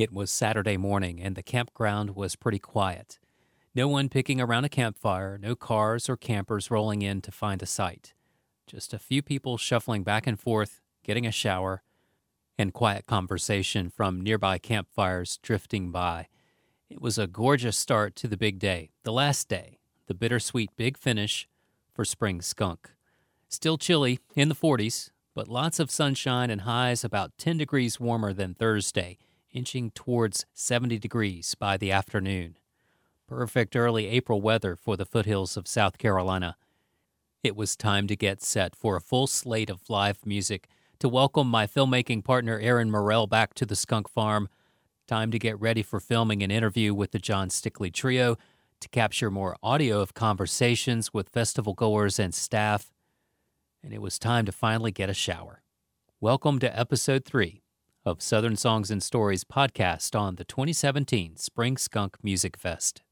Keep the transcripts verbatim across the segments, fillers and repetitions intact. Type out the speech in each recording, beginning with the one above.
It was Saturday morning, and the campground was pretty quiet. No one picking around a campfire, no cars or campers rolling in to find a site. Just a few people shuffling back and forth, getting a shower, and quiet conversation from nearby campfires drifting by. It was a gorgeous start to the big day, the last day, the bittersweet big finish for spring skunk. Still chilly, in the forties, but lots of sunshine and highs about ten degrees warmer than Thursday, inching towards seventy degrees by the afternoon. Perfect early April weather for the foothills of South Carolina. It was time to get set for a full slate of live music, to welcome my filmmaking partner Aaron Morrell back to the Skunk Farm. Time to get ready for filming an interview with the John Stickley Trio, to capture more audio of conversations with festival goers and staff. And it was time to finally get a shower. Welcome to episode three of Southern Songs and Stories podcast on the twenty seventeen Spring Skunk Music Fest.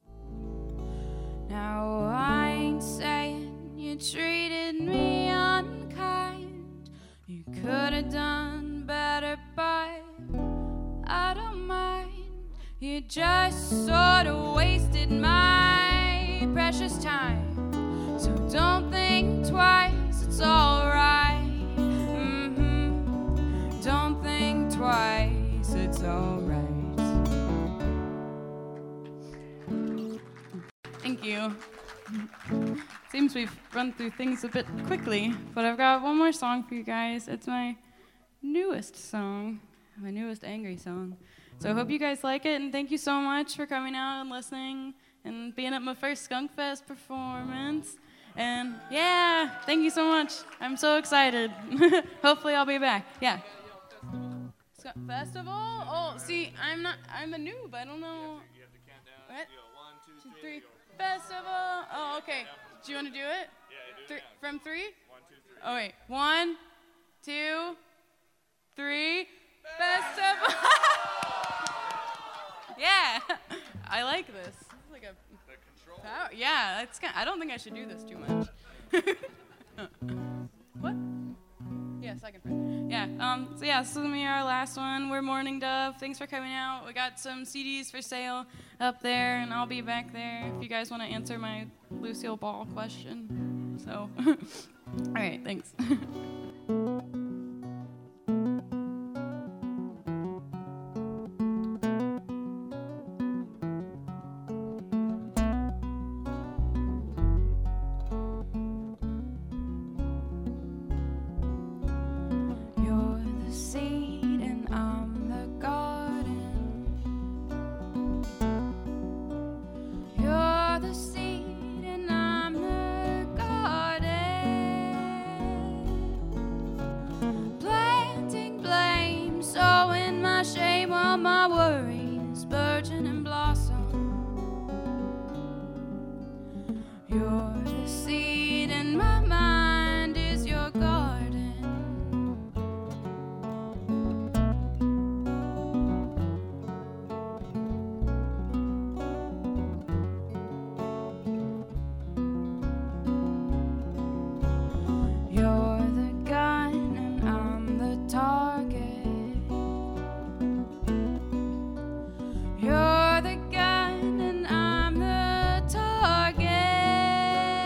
Now I ain't saying you treated me unkind. You could have done better, but I don't mind. You just sort of wasted my precious time. So don't think twice, it's alright. Mm-hmm. Don't think twice, it's alright. Thank you. Seems we've run through things a bit quickly, but I've got one more song for you guys. It's my newest song, my newest angry song. So I hope you guys like it, and thank you so much for coming out and listening and being at my first Skunk Fest performance. And yeah, thank you so much. I'm so excited. Hopefully I'll be back. Yeah. Skunk Festival? Oh, see, I'm not, I'm a noob. I don't know. You have to count down. What? You go one, two, Two, three. three. Festival. Oh, okay. Do you want to do it? Yeah, do Three, it from three? One, two, three. Oh, wait. One, two, three. Festival. Yeah. I like this. It's like a The control. power. Yeah, that's kind I don't think I should do this too much. What? Yeah, second friend. Yeah, um, so yeah, this is gonna be our last one. We're Morning Dove. Thanks for coming out. We got some C Ds for sale up there, and I'll be back there if you guys want to answer my Lucille Ball question. So, all right, thanks. You're the seed and I'm the garden. You're the seed and I'm the garden. Planting blame, sowing my shame while my worries burgeon and blossom. You're the seed and my mind is your garden. You're the gun and I'm the target. You're the gun and I'm the target.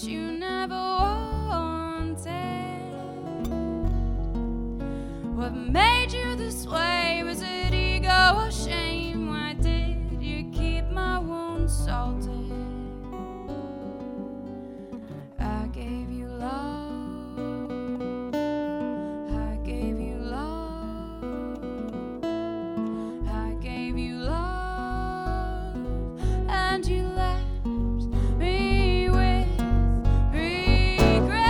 you never wanted. What made you this way? Was it ego or shame? Why did you keep my wounds salted? I gave you love, I gave you love, I gave you love, and you left me with regret.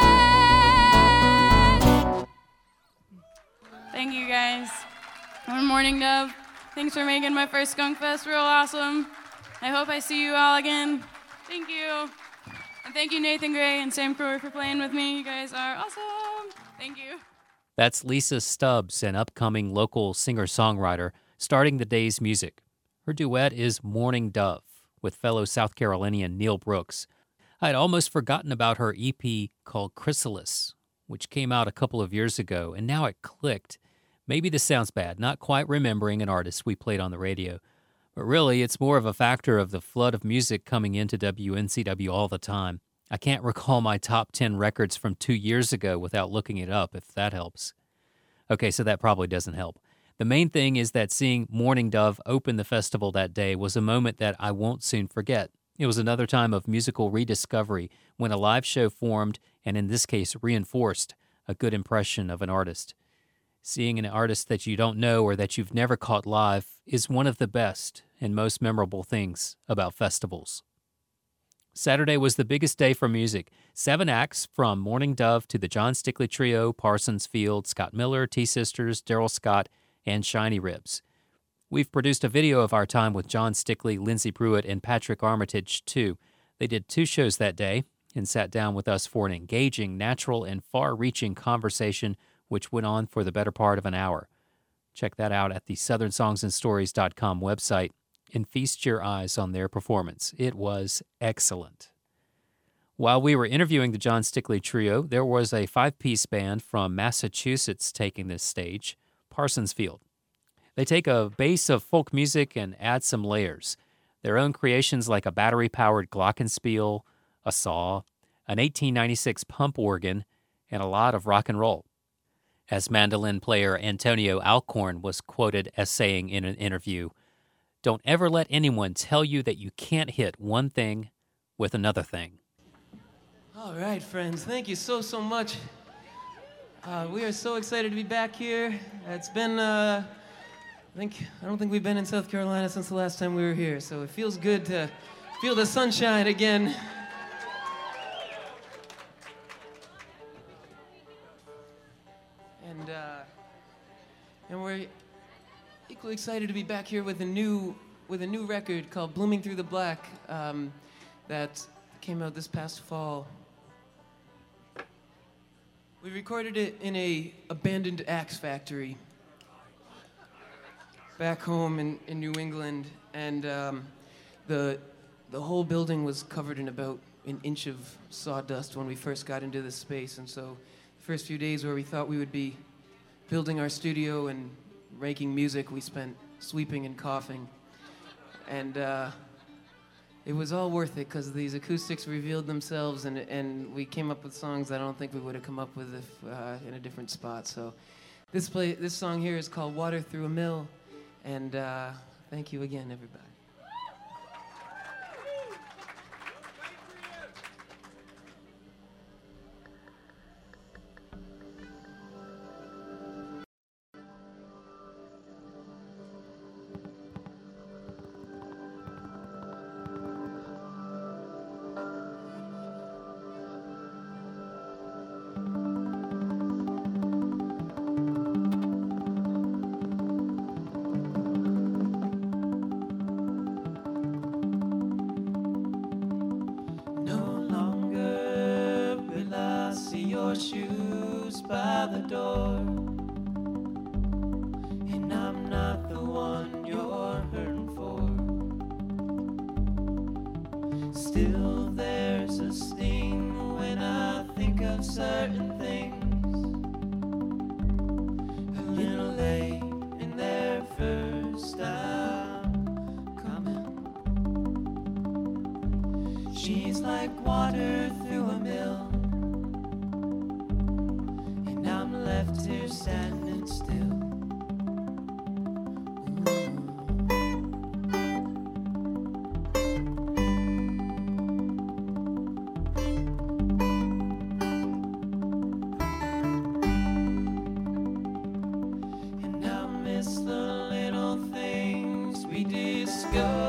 Thank you guys. I'm Morning Dove. Thanks for making my first Skunk Fest real awesome. I hope I see you all again. Thank you. And thank you, Nathan Gray and Sam Crower, for playing with me. You guys are awesome. Thank you. That's Lisa Stubbs, an upcoming local singer-songwriter, starting the day's music. Her duet is Morning Dove with fellow South Carolinian Neil Brooks. I'd almost forgotten about her E P called Chrysalis, which came out a couple of years ago, and now it clicked. Maybe this sounds bad, not quite remembering an artist we played on the radio. But really, it's more of a factor of the flood of music coming into W N C W all the time. I can't recall my top ten records from two years ago without looking it up, if that helps. Okay, so that probably doesn't help. The main thing is that seeing Morning Dove open the festival that day was a moment that I won't soon forget. It was another time of musical rediscovery when a live show formed, and in this case reinforced, a good impression of an artist. Seeing an artist that you don't know or that you've never caught live is one of the best and most memorable things about festivals. Saturday was the biggest day for music. Seven acts from Morning Dove to the John Stickley Trio, Parsons Field, Scott Miller, T-Sisters, Daryl Scott, and Shiny Ribs. We've produced a video of our time with John Stickley, Lindsey Pruitt, and Patrick Armitage, too. They did two shows that day and sat down with us for an engaging, natural, and far-reaching conversation which went on for the better part of an hour. Check that out at the southern songs and stories dot com website and feast your eyes on their performance. It was excellent. While we were interviewing the John Stickley Trio, there was a five-piece band from Massachusetts taking this stage, Parsons Field. They take a base of folk music and add some layers. Their own creations like a battery-powered glockenspiel, a saw, an eighteen ninety-six pump organ, and a lot of rock and roll. As mandolin player Antonio Alcorn was quoted as saying in an interview, "Don't ever let anyone tell you that you can't hit one thing with another thing." All right, friends, thank you so, so much. Uh, we are so excited to be back here. It's been, uh, I think, I don't think we've been in South Carolina since the last time we were here, so it feels good to feel the sunshine again. And, uh, and we're equally excited to be back here with a new, with a new record called Blooming Through the Black um, that came out this past fall. We recorded it in a abandoned axe factory back home in, in New England, and um, the, the whole building was covered in about an inch of sawdust when we first got into this space, and so the first few days where we thought we would be building our studio and making music, we spent sweeping and coughing. And uh, it was all worth it because these acoustics revealed themselves, and and we came up with songs that I don't think we would have come up with if uh, in a different spot. So this play, this song here is called Water Through a Mill, and uh, thank you again, everybody. Shoes by the door, and I'm not the one you're hurting for. Still there's a sting when I think of certain things, a little late in their first time coming. She She's like water through a mill, and I'm left here standing still. And I miss the little things we discovered.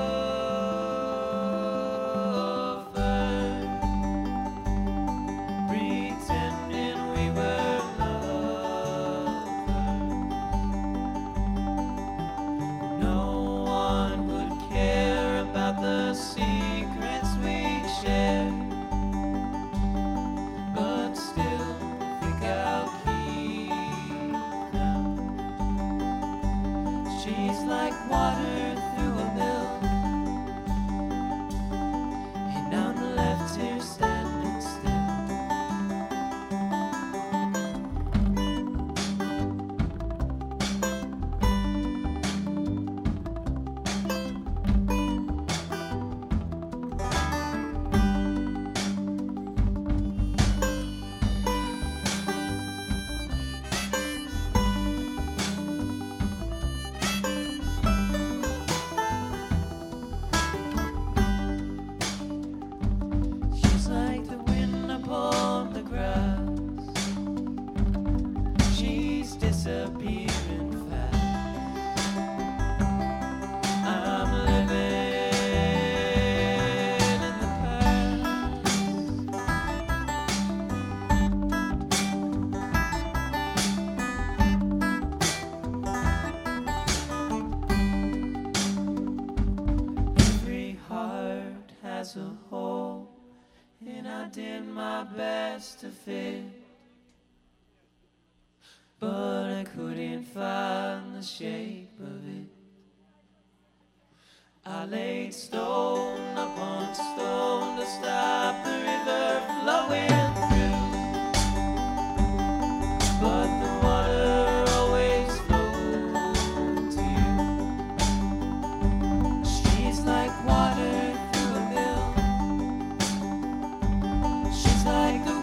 To fit, but I couldn't find the shape of it. I laid stone upon stone to stop the river flowing through, but the water always flowed to you. She's like water through a mill. She's like the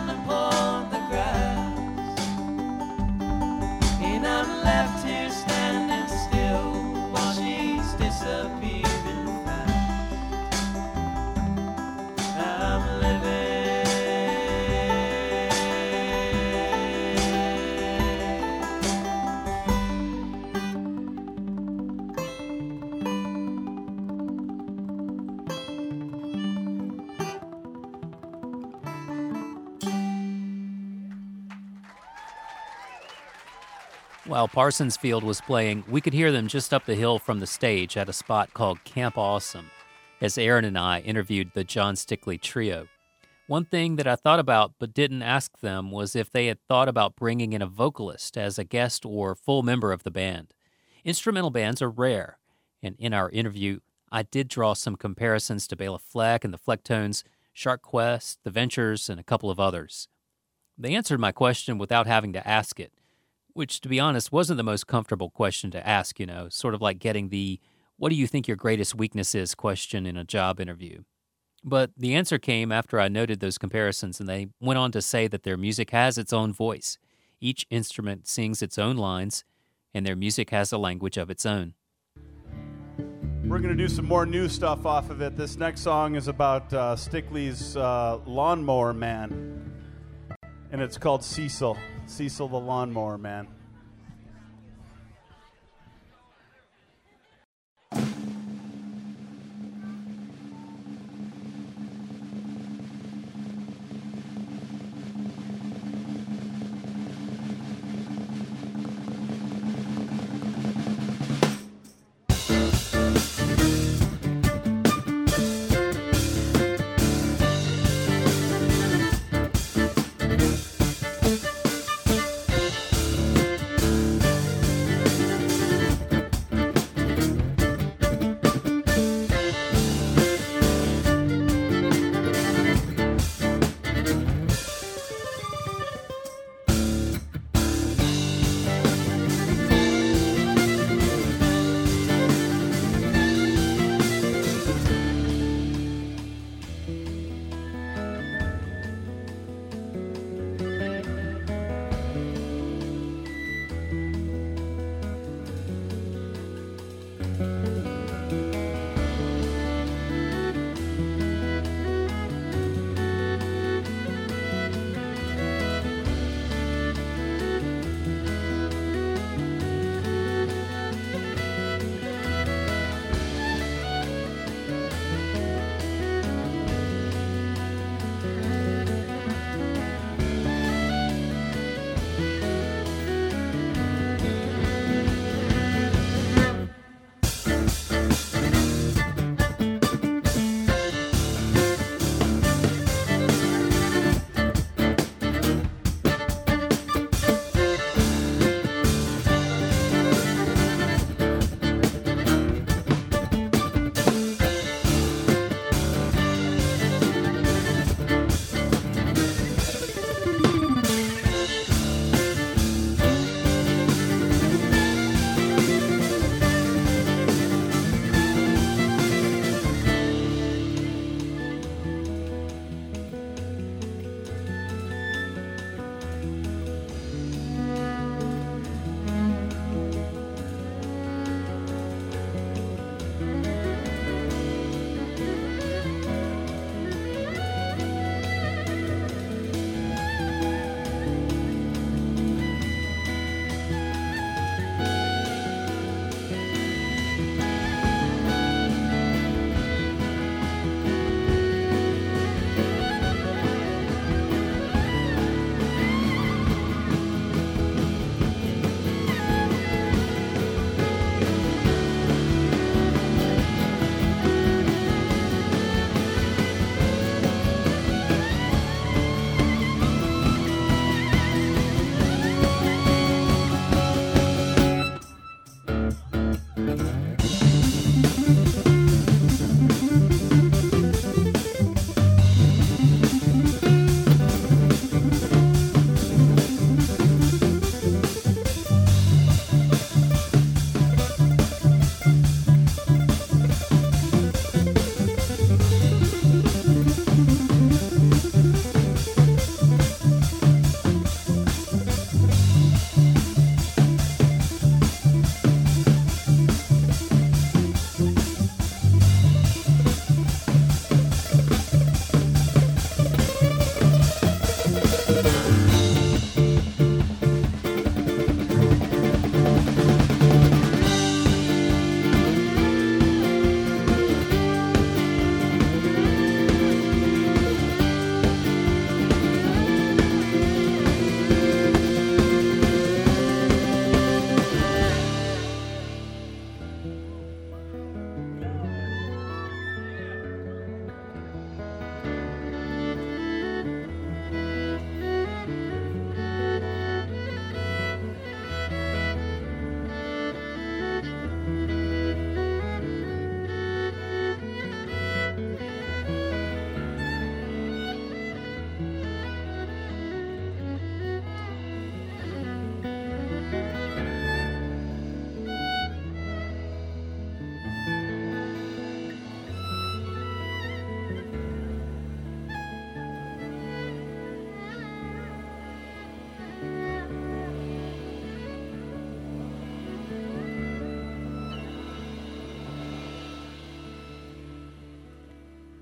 While Parsons Field was playing, we could hear them just up the hill from the stage at a spot called Camp Awesome, as Aaron and I interviewed the John Stickley Trio. One thing that I thought about but didn't ask them was if they had thought about bringing in a vocalist as a guest or full member of the band. Instrumental bands are rare, and in our interview, I did draw some comparisons to Bela Fleck and the Flecktones, Shark Quest, The Ventures, and a couple of others. They answered my question without having to ask it, which, to be honest, wasn't the most comfortable question to ask, you know, sort of like getting the, what do you think your greatest weakness is question in a job interview. But the answer came after I noted those comparisons, and they went on to say that their music has its own voice. Each instrument sings its own lines, and their music has a language of its own. We're going to do some more new stuff off of it. This next song is about uh, Stickley's uh, Lawnmower Man, and it's called Cecil. Cecil the Lawnmower Man.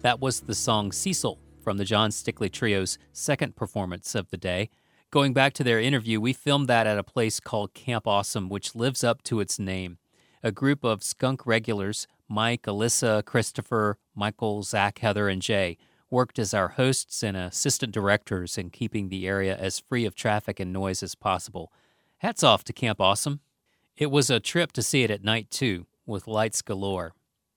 That was the song Cecil from the John Stickley Trio's second performance of the day. Going back to their interview, we filmed that at a place called Camp Awesome, which lives up to its name. A group of skunk regulars, Mike, Alyssa, Christopher, Michael, Zach, Heather, and Jay, worked as our hosts and assistant directors in keeping the area as free of traffic and noise as possible. Hats off to Camp Awesome. It was a trip to see it at night, too, with lights galore.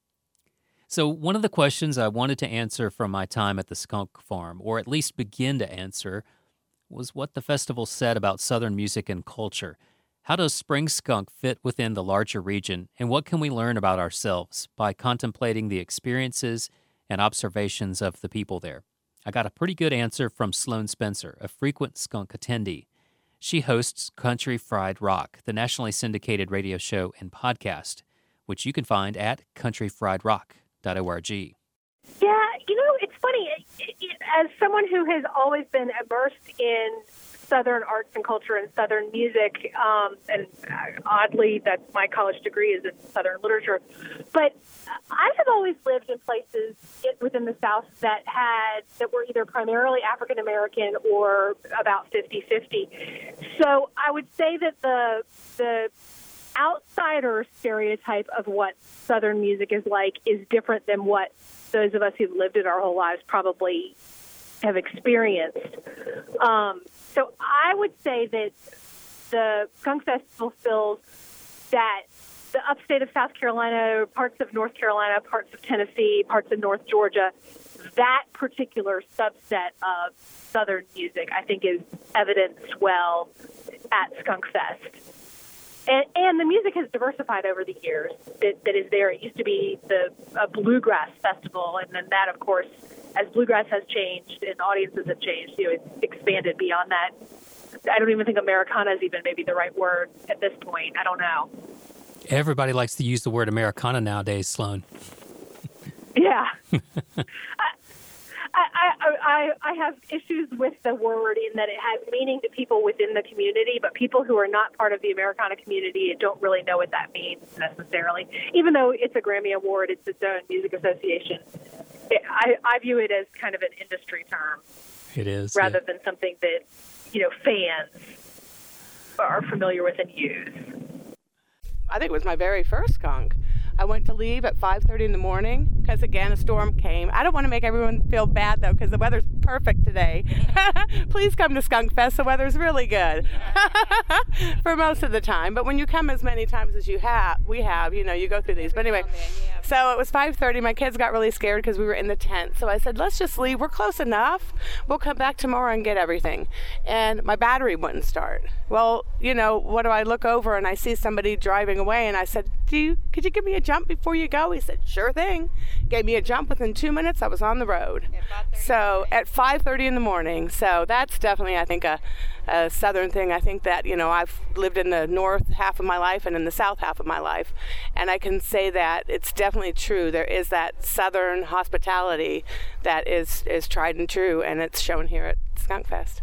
So one of the questions I wanted to answer from my time at the skunk farm, or at least begin to answer, was what the festival said about Southern music and culture. How does Spring Skunk fit within the larger region, and what can we learn about ourselves by contemplating the experiences and observations of the people there? I got a pretty good answer from Sloan Spencer, a frequent skunk attendee. She hosts Country Fried Rock, the nationally syndicated radio show and podcast, which you can find at country fried rock dot org. Yeah, you know, it's funny. It, it, as someone who has always been immersed in Southern arts and culture and Southern music, um, and oddly, that my college degree is in Southern literature, but I have always lived in places within the South that had that were either primarily African American or about fifty-fifty. So I would say that the the outsider stereotype of what Southern music is like is different than what those of us who've lived it our whole lives probably have experienced. Um, so I would say that the Skunk Festival feels that the upstate of South Carolina, parts of North Carolina, parts of Tennessee, parts of North Georgia, that particular subset of Southern music, I think, is evidenced well at Skunk Fest. And, and the music has diversified over the years that, that is there. It used to be the a bluegrass festival, and then that, of course, as bluegrass has changed and audiences have changed, you know, it's expanded beyond that. I don't even think Americana is even maybe the right word at this point. I don't know. Everybody likes to use the word Americana nowadays, Sloan. Yeah. I, I, I, I have issues with the word in that it has meaning to people within the community, but people who are not part of the Americana community don't really know what that means necessarily. Even though it's a Grammy Award, it's its own music association. It, I, I view it as kind of an industry term. It is. Rather yeah. than something that, you know, fans are familiar with and use. I think it was my very first skunk. I went to leave at five thirty in the morning because, again, a storm came. I don't want to make everyone feel bad, though, because the weather's perfect today. Please come to Skunk Fest. The weather's really good for most of the time. But when you come as many times as you have, we have, you know, you go through these. But anyway, so it was five thirty. My kids got really scared because we were in the tent. So I said, let's just leave. We're close enough. We'll come back tomorrow and get everything. And my battery wouldn't start. Well, you know, what do I look over and I see somebody driving away, and I said, Do you, could you give me a jump before you go? He said, sure thing. Gave me a jump. Within two minutes, I was on the road. So at five thirty in the morning. So that's definitely, I think, a, a Southern thing. I think that, you know, I've lived in the north half of my life and in the south half of my life. And I can say that it's definitely true. There is that Southern hospitality that is, is tried and true, and it's shown here at Skunk Fest.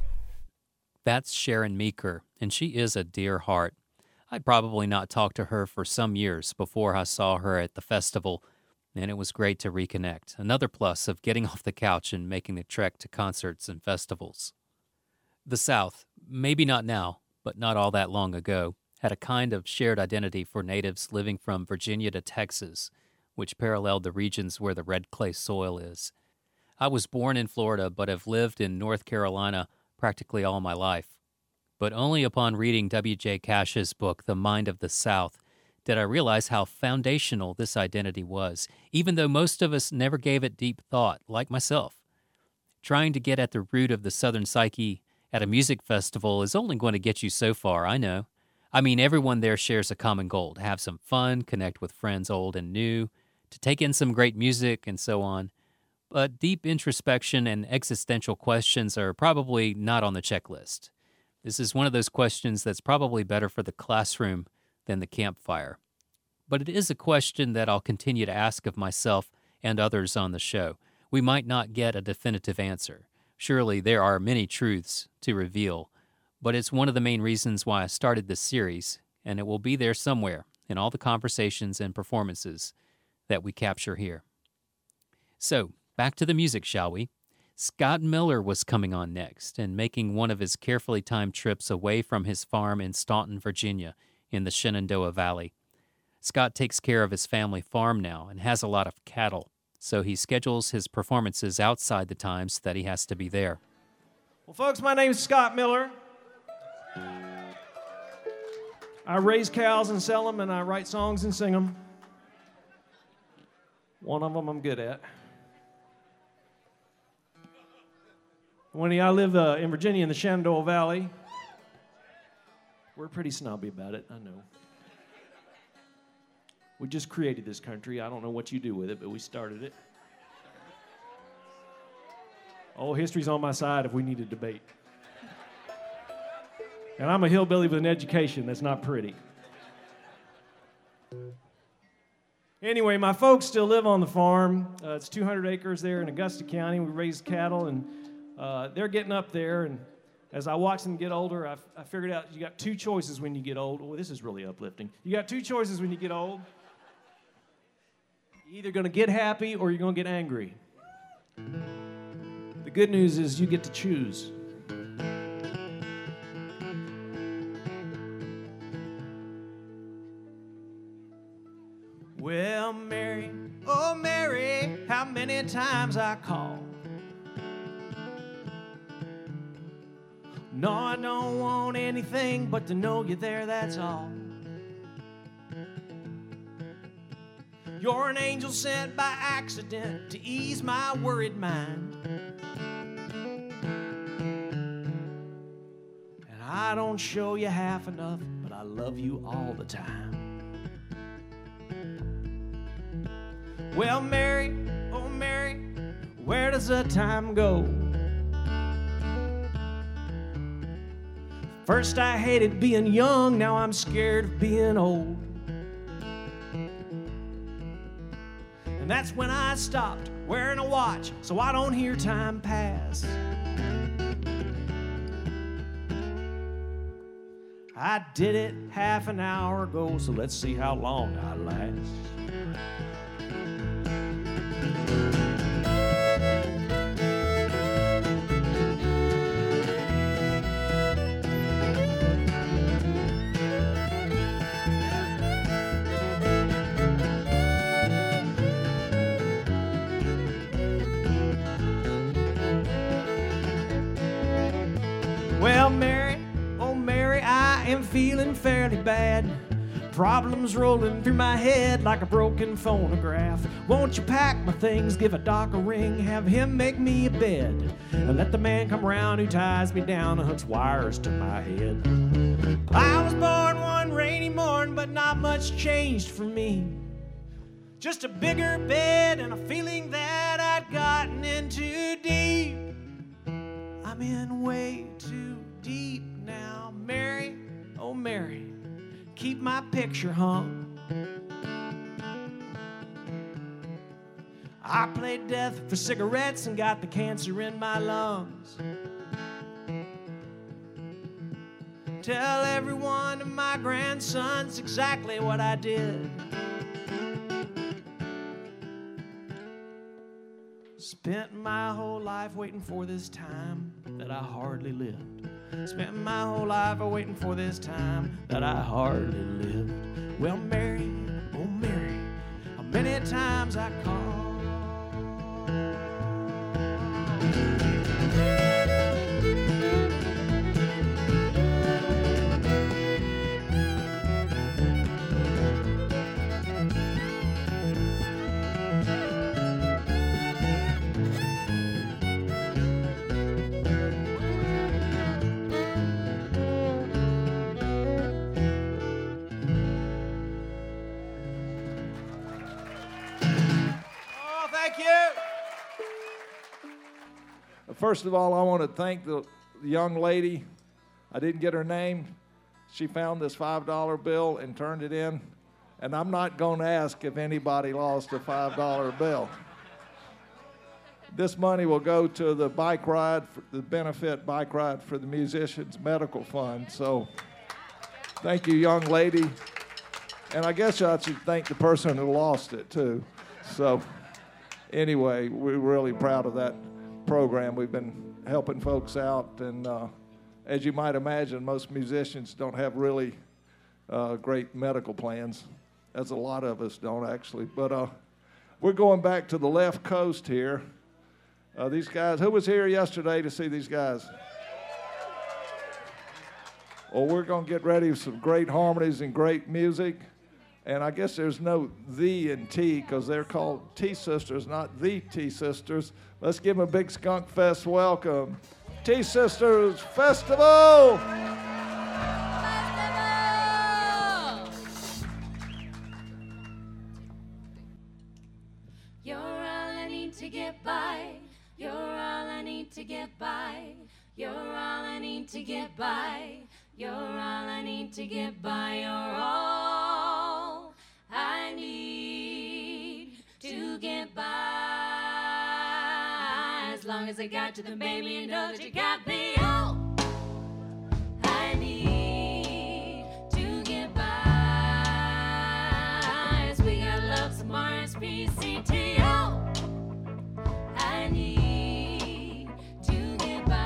That's Sharon Meeker, and she is a dear heart. I'd probably not talked to her for some years before I saw her at the festival, and it was great to reconnect. Another plus of getting off the couch and making the trek to concerts and festivals. The South, maybe not now, but not all that long ago, had a kind of shared identity for natives living from Virginia to Texas, which paralleled the regions where the red clay soil is. I was born in Florida, but have lived in North Carolina practically all my life. But only upon reading W J Cash's book, The Mind of the South, did I realize how foundational this identity was, even though most of us never gave it deep thought, like myself. Trying to get at the root of the Southern psyche at a music festival is only going to get you so far, I know. I mean, everyone there shares a common goal, to have some fun, connect with friends old and new, to take in some great music, and so on. But deep introspection and existential questions are probably not on the checklist. This is one of those questions that's probably better for the classroom than the campfire. But it is a question that I'll continue to ask of myself and others on the show. We might not get a definitive answer. Surely there are many truths to reveal, but it's one of the main reasons why I started this series, and it will be there somewhere in all the conversations and performances that we capture here. So, Back to the music, shall we? Scott Miller was coming on next and making one of his carefully timed trips away from his farm in Staunton, Virginia, in the Shenandoah Valley. Scott takes care of his family farm now and has a lot of cattle, so he schedules his performances outside the times that he has to be there. Well, folks, my name is Scott Miller. I raise cows and sell them, and I write songs and sing them. One of them I'm good at. When I live uh, in Virginia in the Shenandoah Valley. We're pretty snobby about it, I know. We just created this country. I don't know what you do with it, but we started it. Oh, history's on my side if we need a debate. And I'm a hillbilly with an education that's not pretty. Anyway, my folks still live on the farm. Uh, it's two hundred acres there in Augusta County. We raise cattle, and uh, they're getting up there. And as I watch them get older, I, I figured out you got two choices when you get old. Oh, this is really uplifting. You got two choices when you get old. You're either going to get happy or you're going to get angry. The good news is you get to choose. Well, Mary, oh Mary, how many times I call. No, I don't want anything but to know you're there, that's all. You're an angel sent by accident to ease my worried mind. And I don't show you half enough, but I love you all the time. Well, Mary, oh Mary, where does the time go? First I hated being young, now I'm scared of being old. And that's when I stopped wearing a watch so I don't hear time pass. I did it half an hour ago, so let's see how long I last. Well, Mary, oh Mary, I am feeling fairly bad. Problems rolling through my head like a broken phonograph. Won't you pack my things, give a doc a ring, have him make me a bed, and let the man come round who ties me down and hooks wires to my head. I was born one rainy morning, but not much changed for me. Just a bigger bed and a feeling that I'd gotten in too deep. I'm in way too deep now, Mary, oh Mary, keep my picture hung. I played death for cigarettes and got the cancer in my lungs. Tell every one of my grandsons exactly what I did. Spent my whole life waiting for this time that I hardly lived. Spent my whole life waiting for this time that I hardly lived. Well, Mary, oh Mary, how many times I called. First of all, I want to thank the young lady. I didn't get her name. She found this five dollar bill and turned it in. And I'm not going to ask if anybody lost a five dollar bill. This money will go to the bike ride, for the benefit bike ride for the musicians' medical fund. So thank you, young lady. And I guess I should thank the person who lost it, too. So anyway, we're really proud of that program. We've been helping folks out, and uh, as you might imagine, most musicians don't have really uh, great medical plans, as a lot of us don't actually. But uh, we're going back to the left coast here. Uh, these guys, who was here yesterday to see these guys? Well, we're going to get ready for some great harmonies and great music. And I guess there's no the in T because they're called T-Sisters, not the T-Sisters. Let's give them a big Skunk Fest welcome. T-Sisters Festival! You're all I need to get by. You're all I need to get by. You're all I need to get by. You're all I need to get by. You're all I need to get by. As long as I got you, then baby, you know that you got me. All I need to get by. As we got love, some R S P C T. All I need to get by.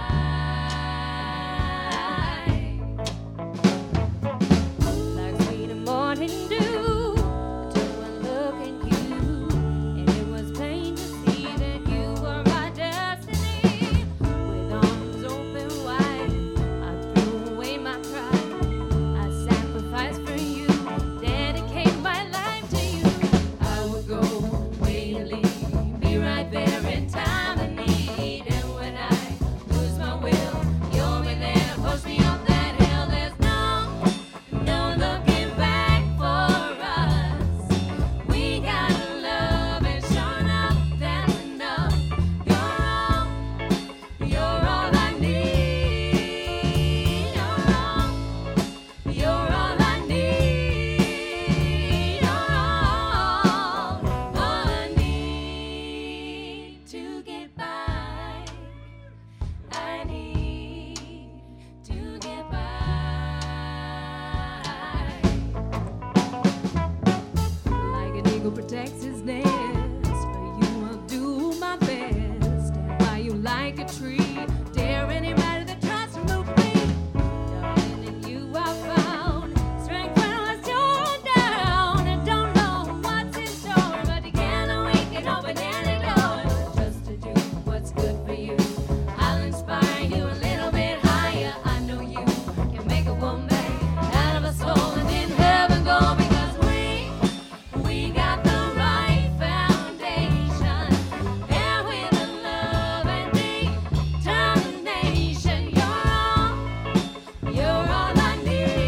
Like sweet morning dew, till I look at you, and it was plain to see that you were my destiny. With arms open wide, I threw away my pride. I sacrificed for you, dedicate my life to you. I would go where you lead, be right there in time of need. And when I lose my will, you'll be there to push me up that hill. There's no, no looking back for us. We got love and sure enough, that's enough. You're all, you're all I need. You're all, you're all I need. You're all, all I need to get by. I need to get by. Like an eagle protects his nest, for you I'll do my best. Stand by you like a tree, dare anybody that tries to move me. Darling, in you I found strength when I was torn down. I don't know what's in store, but together we can open any door. Just to do what's good for you, I'll inspire you a little bit higher. I know you can make a woman out of a soul and in heaven go, because we we got the right foundation. There with the love and determination. You're all, you're all I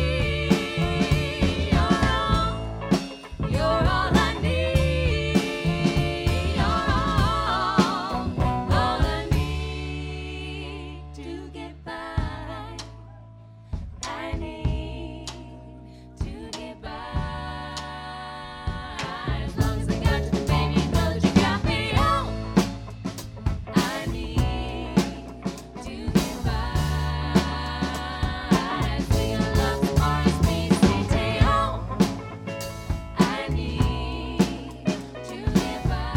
need. You're all, you're all I need. You're all, all I need to get by. I need to get by. As long as I got you, baby, you know that you got me. All I need to get by. As we got love, some R S P C T. All I need to get by.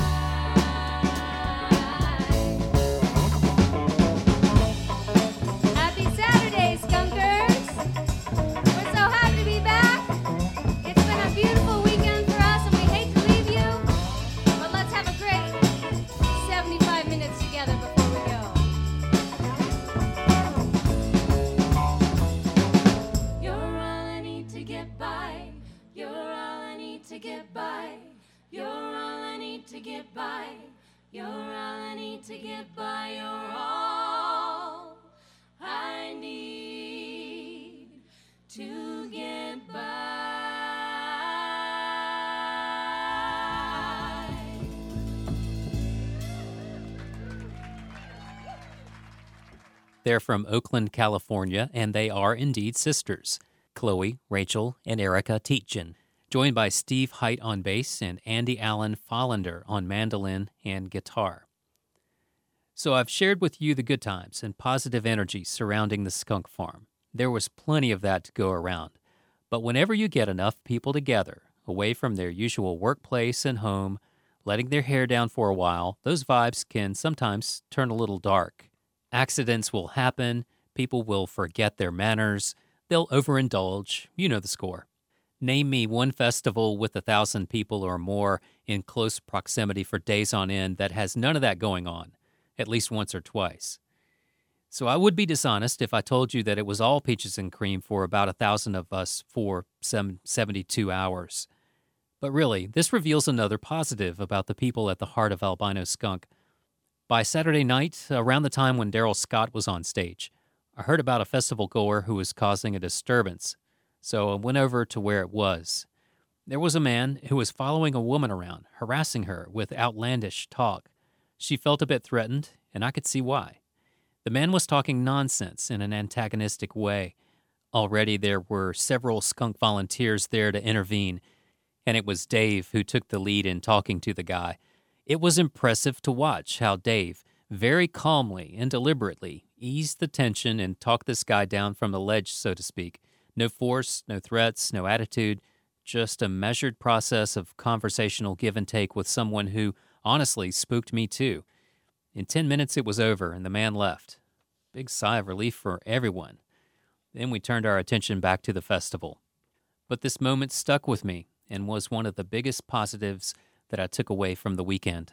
Happy Saturday, Skunkers! We're so happy to be back. It's been a beautiful weekend for us, and we hate to leave you, but let's have a great seventy-five minutes together before we go. You're all I need to get by. You're all I need to get by. You're all I need to get by. You're all I need to get by. You're all I need to get by. They're from Oakland, California, and they are indeed sisters, Chloe, Rachel, and Erica Tietjen, joined by Steve Height on bass and Andy Allen Follender on mandolin and guitar. So I've shared with you the good times and positive energy surrounding the skunk farm. There was plenty of that to go around. But whenever you get enough people together, away from their usual workplace and home, letting their hair down for a while, those vibes can sometimes turn a little dark. Accidents will happen, people will forget their manners, they'll overindulge, you know the score. Name me one festival with a thousand people or more in close proximity for days on end that has none of that going on, at least once or twice. So I would be dishonest if I told you that it was all peaches and cream for about a thousand of us for some seventy-two hours. But really, this reveals another positive about the people at the heart of Albino Skunk. By Saturday night, around the time when Daryl Scott was on stage, I heard about a festival goer who was causing a disturbance, so I went over to where it was. There was a man who was following a woman around, harassing her with outlandish talk. She felt a bit threatened, and I could see why. The man was talking nonsense in an antagonistic way. Already there were several skunk volunteers there to intervene, and it was Dave who took the lead in talking to the guy. It was impressive to watch how Dave, very calmly and deliberately, eased the tension and talked this guy down from the ledge, so to speak. No force, no threats, no attitude, just a measured process of conversational give and take with someone who, honestly, spooked me too. In ten minutes it was over, and the man left. Big sigh of relief for everyone. Then we turned our attention back to the festival. But this moment stuck with me and was one of the biggest positives that I took away from the weekend.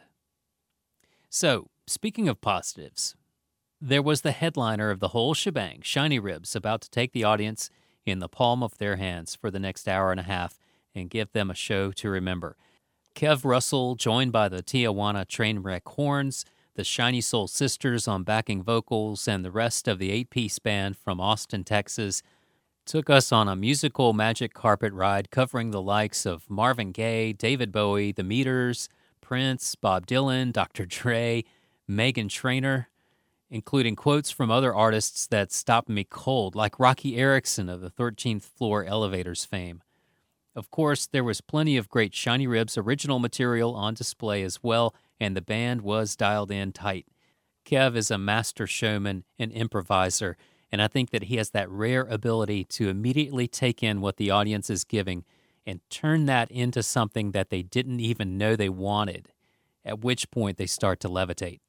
So, speaking of positives, there was the headliner of the whole shebang, Shiny Ribs, about to take the audience in the palm of their hands for the next hour and a half and give them a show to remember. Kev Russell, joined by the Tijuana Trainwreck Horns, the Shiny Soul Sisters on backing vocals, and the rest of the eight-piece band from Austin, Texas, took us on a musical magic carpet ride covering the likes of Marvin Gaye, David Bowie, The Meters, Prince, Bob Dylan, Doctor Dre, Meghan Trainor, including quotes from other artists that stopped me cold, like Rocky Erickson of the thirteenth Floor Elevators fame. Of course, there was plenty of great Shiny Ribs original material on display as well, and the band was dialed in tight. Kev is a master showman and improviser, and I think that he has that rare ability to immediately take in what the audience is giving and turn that into something that they didn't even know they wanted, at which point they start to levitate.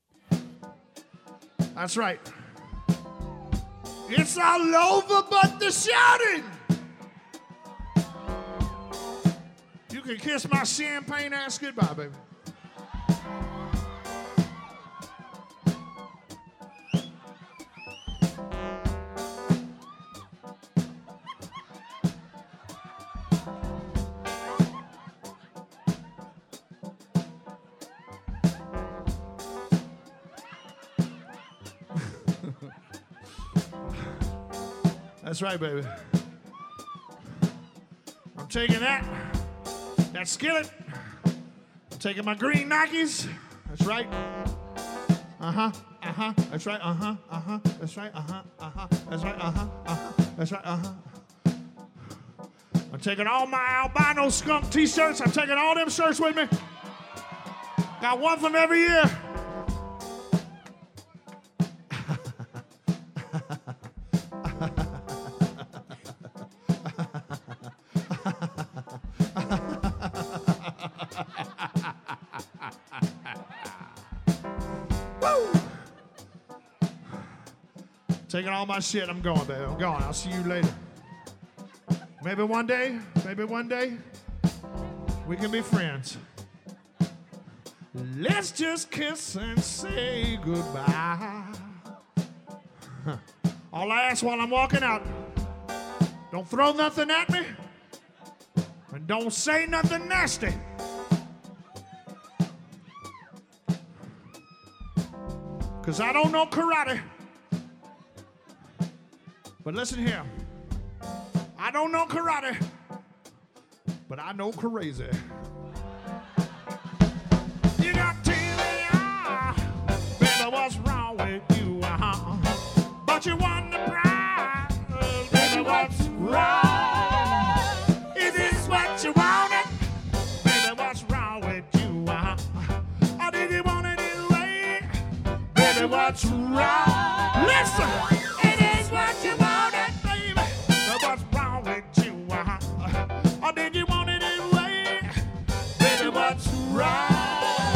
That's right. It's all over but the shouting. You can kiss my champagne ass goodbye, baby. That's right, baby. I'm taking that, that skillet. I'm taking my green Nikes. That's right. Uh-huh, uh-huh. That's right, uh-huh, uh-huh. That's right, uh-huh, uh-huh. That's right, uh-huh, uh-huh. That's right, uh-huh. I'm taking all my albino skunk t-shirts. I'm taking all them shirts with me. Got one from every year. Taking all my shit, I'm going, baby. I'm going. I'll see you later. Maybe one day, maybe one day, we can be friends. Let's just kiss and say goodbye. Huh. All I ask while I'm walking out, don't throw nothing at me, and don't say nothing nasty. Because I don't know karate. But listen here, I don't know karate, but I know crazy. You got T V R, baby, what's wrong with you? Uh-huh. But you won the prize, baby, what's wrong? Is this what you wanted? Baby, what's wrong with you? Uh-huh. Or did you want it this way? Baby, what's wrong? Listen! What you wanted, baby? What's wrong with you? Uh-huh. Or did you want it this way? Baby, what's wrong?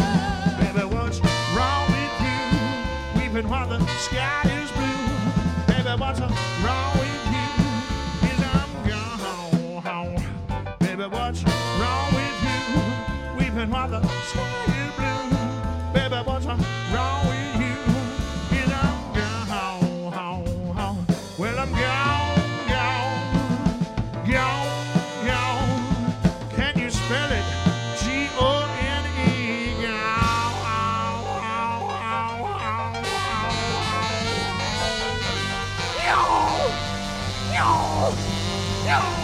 sky is blue. Baby, what's wrong with you? Is I'm gone. Baby, what's wrong with you? Weeping while the sky is blue. Baby, what's wrong with you? Is I'm gone. Well, I'm gone, gone, gone, gone. Can you spell it? G O N E. Gone, gone, gone, gone, gone.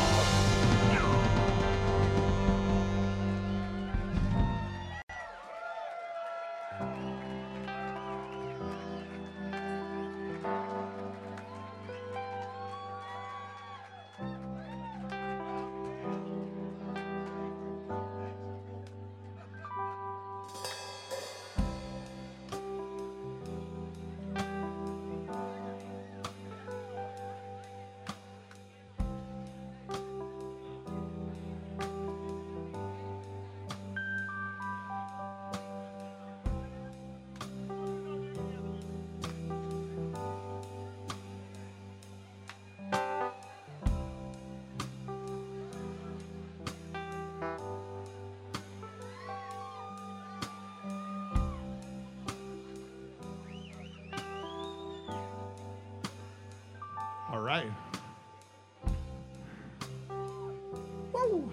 All right. Woo.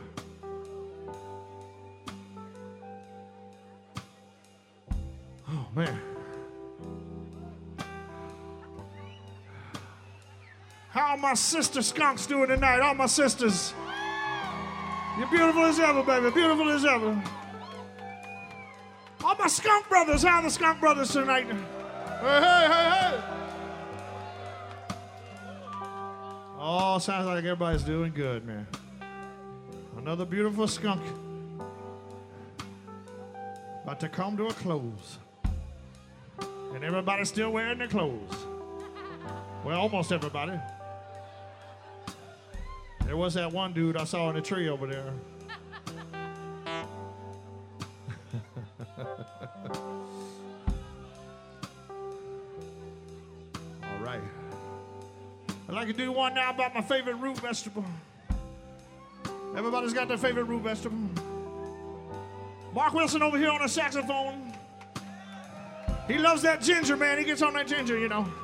Oh, man. How are my sister skunks doing tonight? All my sisters. You're beautiful as ever, baby. Beautiful as ever. All my skunk brothers. How are the skunk brothers tonight? Hey, hey, hey, hey. Oh, sounds like everybody's doing good, man. Another beautiful skunk. About to come to a close. And everybody's still wearing their clothes. Well, almost everybody. There was that one dude I saw in the tree over there. All right. I'd like to do one now about my favorite root vegetable. Everybody's got their favorite root vegetable. Mark Wilson over here on the saxophone. He loves that ginger, man. He gets on that ginger, you know.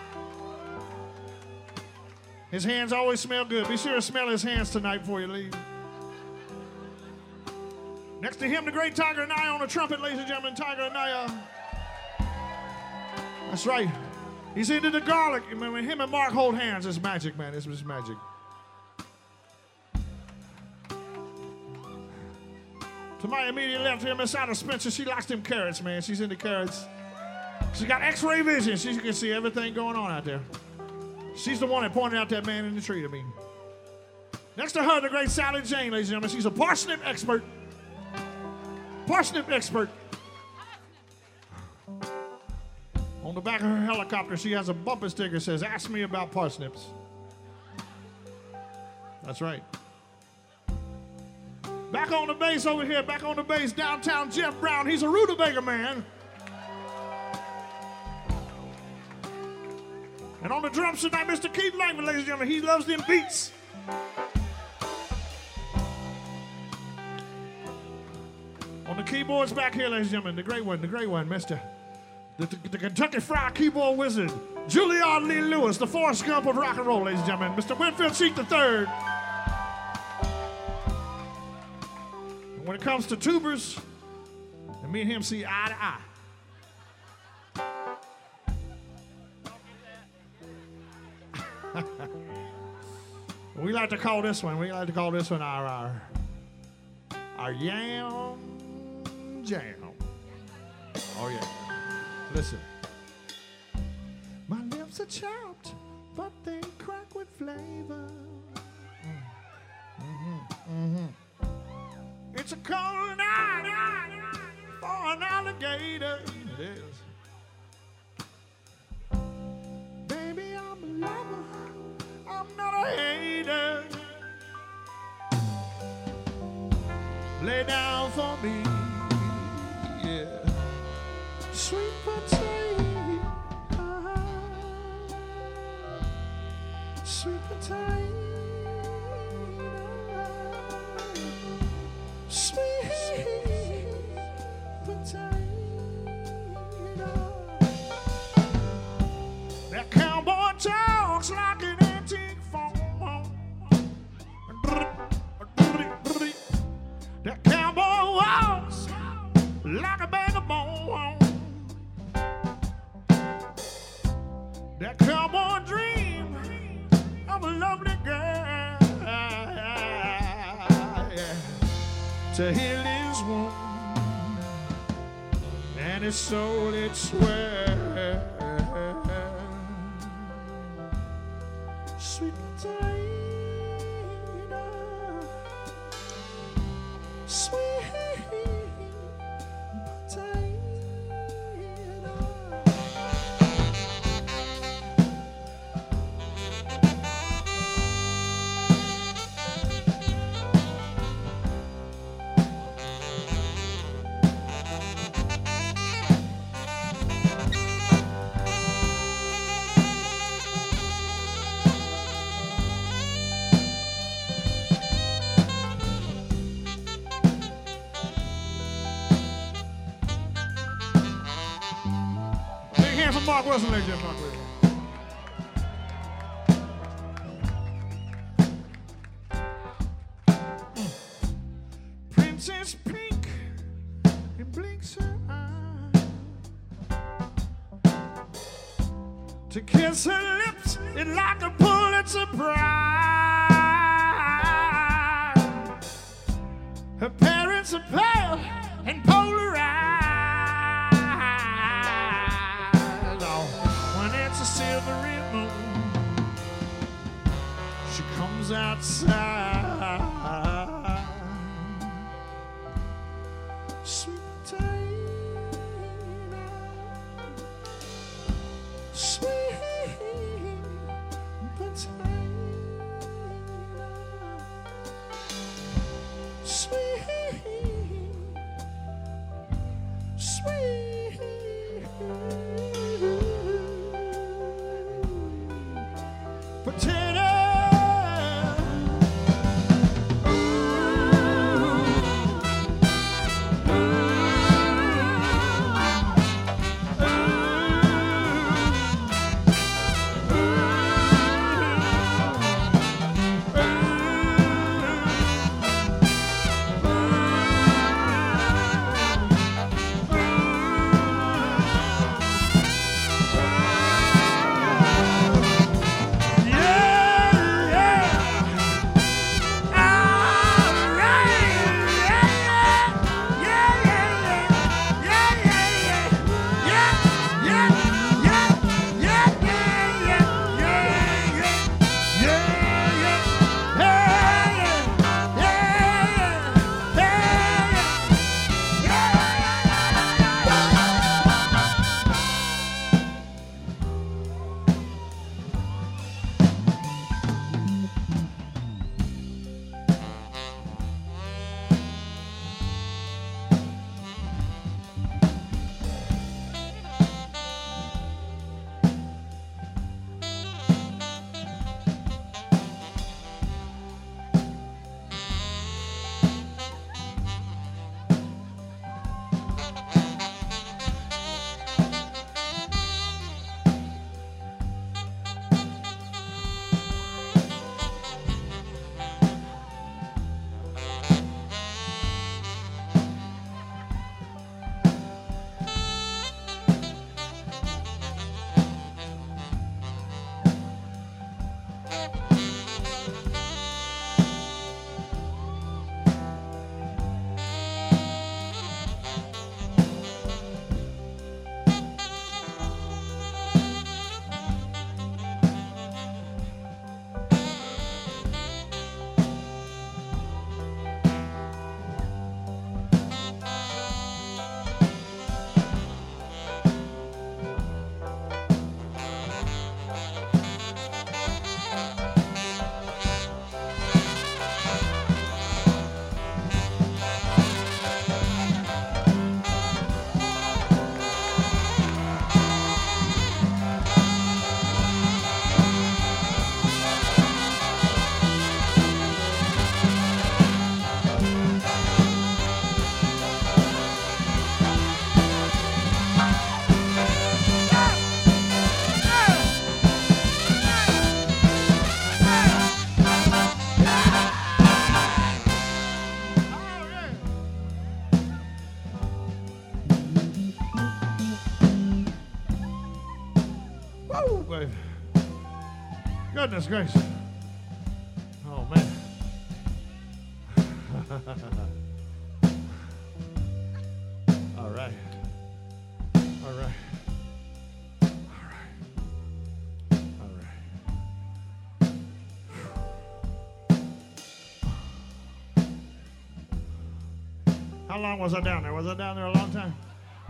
His hands always smell good. Be sure to smell his hands tonight before you leave. Next to him, the great Tiger and I on the trumpet, ladies and gentlemen. Tiger and I. Uh, that's right. He's into the garlic. When him and Mark hold hands, it's magic, man. It's just magic. To my immediate left here, Miss Anna Spencer, she likes them carrots, man. She's into carrots. She got x-ray vision. She can see everything going on out there. She's the one that pointed out that man in the tree to me. Next to her, the great Sally Jane, ladies and gentlemen. She's a parsnip expert. Parsnip expert. On the back of her helicopter, she has a bumper sticker that says, "Ask me about parsnips." That's right. Back on the bass over here, back on the bass, downtown Jeff Brown. He's a rutabaga man. And on the drums tonight, Mister Keith Langman, ladies and gentlemen. He loves them beats. On the keyboards back here, ladies and gentlemen, the great one, the great one, Mister The, the, the Kentucky Fried Keyboard Wizard, Juilliard Lee Lewis, the Forrest Gump of rock and roll, ladies and gentlemen, Mister Winfield Cheek the third. And when it comes to tubers, and me and him see eye to eye. We like to call this one, we like to call this one our, our, our yam jam. Oh yeah. Listen. My lips are chopped, but they crack with flavor. Mm-hmm, mm-hmm. It's a cold night, night, night for an alligator. It is. Baby, I'm a lover. I'm not a hater. Lay down for me, yeah. Sweet potato. Sweet potato, sweet potato. That cowboy talks like an antique phone. That cowboy walks like a bag of bones. That cowboy dream of a lovely girl, yeah, to heal his wound and his soul it swell. Sweet potato, sweet potato. For Mark Wilson, ladies and gentlemen, Mark Wilson. Mm. Princess Pink, it blinks her eye to kiss her lips is like a Pulitzer Prize. Her parents are pale and polarized. A silvery moon, she comes outside. Sweet potato, sweet potato, sweet, sweet. Potato. Yeah! Woo, baby. Goodness gracious. Oh, man. All right. All right. All right. All right. How long was I down there? Was I down there a long time?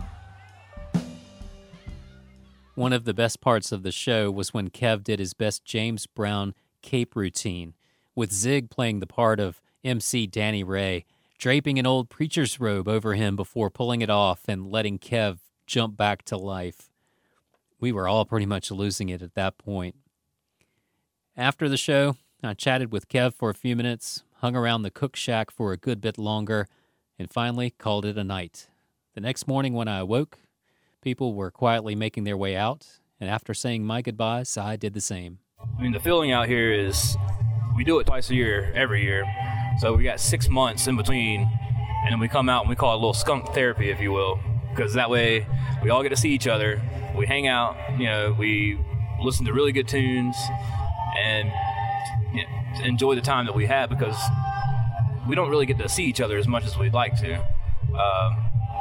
One of the best parts of the show was when Kev did his best James Brown cape routine, with Zig playing the part of M C Danny Ray, draping an old preacher's robe over him before pulling it off and letting Kev jump back to life. We were all pretty much losing it at that point. After the show, I chatted with Kev for a few minutes, hung around the cook shack for a good bit longer, and finally called it a night. The next morning when I awoke, people were quietly making their way out, and after saying my goodbyes, I did the same. I mean, the feeling out here is we do it twice a year, every year. So we got six months in between, and then we come out and we call it a little skunk therapy, if you will, because that way we all get to see each other. We hang out, you know, we listen to really good tunes, and you know, enjoy the time that we have, because we don't really get to see each other as much as we'd like to. Um,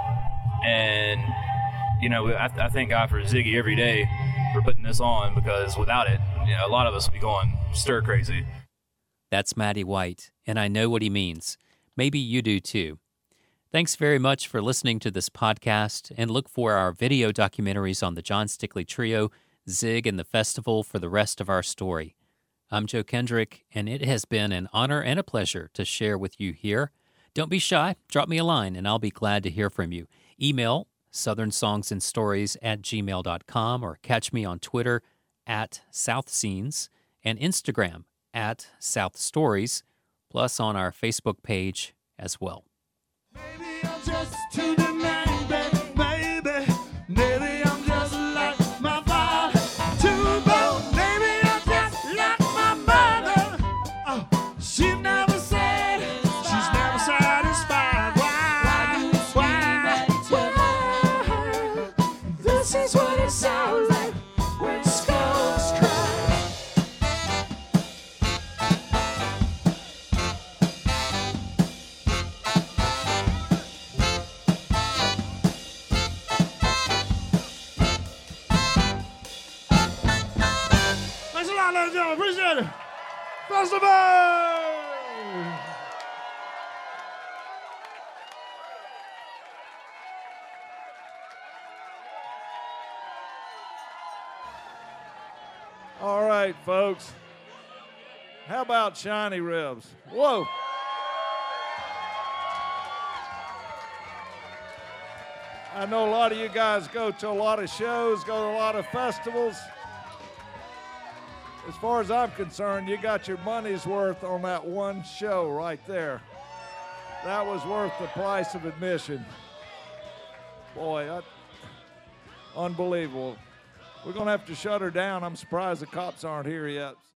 and You know, I, I thank God for Ziggy every day for putting this on, because without it, you know, a lot of us would be going stir crazy. That's Matty White, and I know what he means. Maybe you do too. Thanks very much for listening to this podcast, and look for our video documentaries on the John Stickley Trio, Zig, and the festival for the rest of our story. I'm Joe Kendrick, and it has been an honor and a pleasure to share with you here. Don't be shy. Drop me a line, and I'll be glad to hear from you. Email southern songs and stories at gmail dot com, or catch me on Twitter at South Scenes and Instagram at South Stories, plus on our Facebook page as well. Maybe I'm just too demanding, baby. Maybe I'm just like my father, too bold. Maybe I'm just like my mother. Oh, she never said, she's never satisfied. Why? Why? Why? This is what it sounds like when skulls cry. Thanks a lot, ladies and gentlemen. Appreciate it. Festival! All right, folks. How about shiny ribs? Whoa. I know a lot of you guys go to a lot of shows, go to a lot of festivals. As far as I'm concerned, you got your money's worth on that one show right there. That was worth the price of admission. Boy, that, unbelievable. We're going to have to shut her down. I'm surprised the cops aren't here yet.